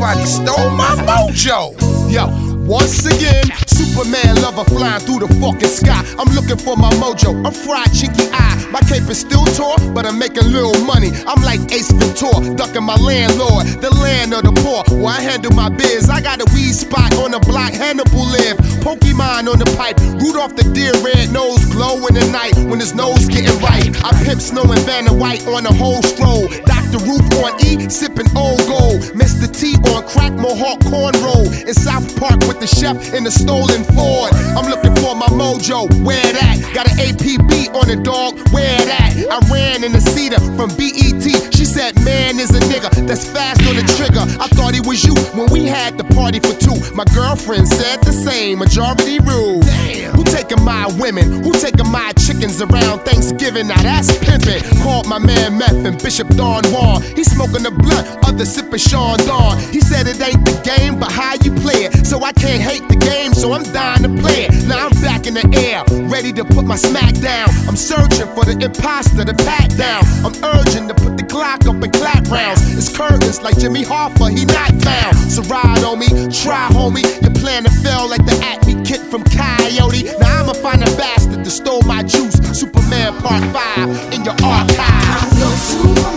somebody stole my mojo. Yo, once again, Superman lover flying through the fucking sky. I'm looking for my mojo, I'm fried chinky eye. My cape is still tore, but I'm making little money. I'm like Ace Ventura, ducking my landlord, the land of the poor. Where I handle my biz, I got a weed spot on the block, Hannibal live. Pokemon on the pipe, Rudolph the deer, red nose glow in the night when his nose getting right. I pimp Snow and Vanna White on the whole stroll. Dr. Roof on E, sipping old gold. Mr. T on crack, Mohawk cornrow. In South Park with the chef in the stolen Ford. I'm looking for my mojo, where that? Got an APB on the dog, where that? I ran in the cedar from BET. She said, man is a nigga that's fast on the trigger. I thought he was you when we had the party for two. My girlfriend said the same, majority rule. Damn. Who taking my women? Who taking my chickens around Thanksgiving? Now that's pimpin'. Called my man Meth and Bishop Don Juan. He smoking the blunt, other sipping Sean Dawn. He said it ain't the game, but how you play it. So I can't hate the game, so I'm dying to play it. Now I'm back in the air, ready to put my smack down. I'm searching for the imposter to pat down. I'm urging to put the Glock up and clap rounds. It's curtains like Jimmy Hoffa, he not found. So ride on me, try homie. Your plan to fail like the Acme kid from Coyote. Now I'ma find a bastard that stole my juice. Superman Part 5 in your archive. I'm your Superman.